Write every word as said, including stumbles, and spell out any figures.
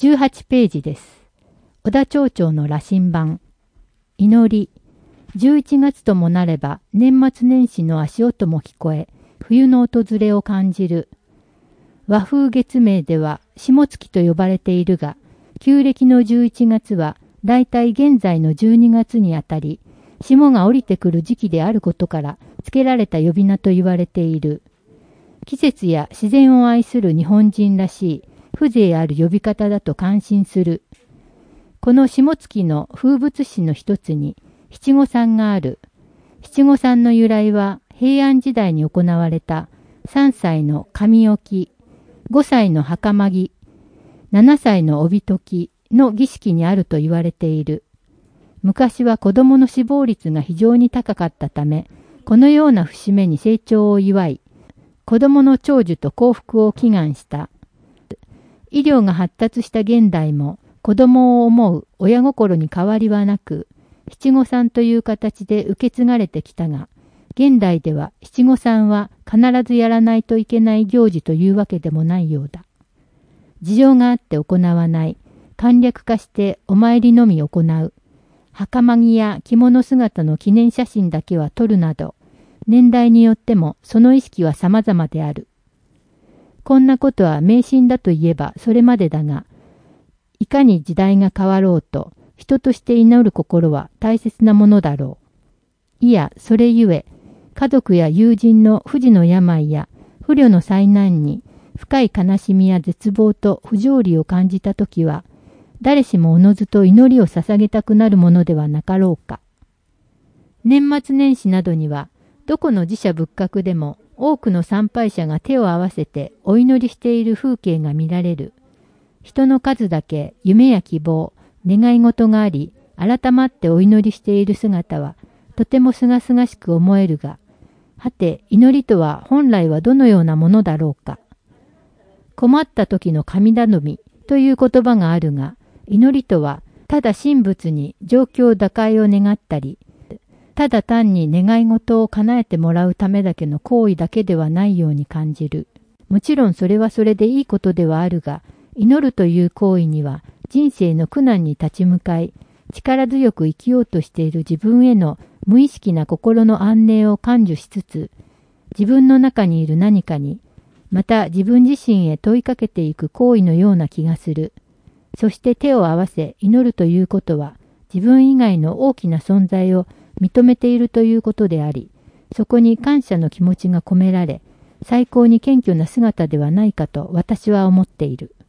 じゅうはちページです。小田町長の羅針盤。祈り。じゅういちがつともなれば年末年始の足音も聞こえ、冬の訪れを感じる。和風月名では霜月と呼ばれているが、旧暦のじゅういちがつはだいたい現在のじゅうにがつにあたり、霜が降りてくる時期であることから付けられた呼び名と言われている。季節や自然を愛する日本人らしい風情ある呼び方だと感心する。この霜月の風物詩の一つに七五三がある。七五三の由来は平安時代に行われたさんさいの神置き、ごさいの袴着、ななさいの帯解きの儀式にあると言われている。昔は子供の死亡率が非常に高かったため、このような節目に成長を祝い、子供の長寿と幸福を祈願した。医療が発達した現代も子供を思う親心に変わりはなく、七五三という形で受け継がれてきたが、現代では七五三は必ずやらないといけない行事というわけでもないようだ。事情があって行わない、簡略化してお参りのみ行う、袴着や着物姿の記念写真だけは撮るなど、年代によってもその意識は様々である。こんなことは迷信だと言えばそれまでだが、いかに時代が変わろうと、人として祈る心は大切なものだろう。いや、それゆえ、家族や友人の不治の病や不慮の災難に深い悲しみや絶望と不条理を感じたときは、誰しもおのずと祈りを捧げたくなるものではなかろうか。年末年始などには、どこの寺社仏閣でも多くの参拝者が手を合わせてお祈りしている風景が見られる。人の数だけ夢や希望、願い事があり、改まってお祈りしている姿は、とてもすがすがしく思えるが、はて、祈りとは本来はどのようなものだろうか。困った時の神頼みという言葉があるが、祈りとは、ただ神仏に状況打開を願ったり、ただ単に願い事を叶えてもらうためだけの行為だけではないように感じる。もちろんそれはそれでいいことではあるが、祈るという行為には、人生の苦難に立ち向かい、力強く生きようとしている自分への無意識な心の安寧を感受しつつ、自分の中にいる何かに、また自分自身へ問いかけていく行為のような気がする。そして手を合わせ祈るということは、自分以外の大きな存在を認めているということであり、そこに感謝の気持ちが込められ、最高に謙虚な姿ではないかと私は思っている。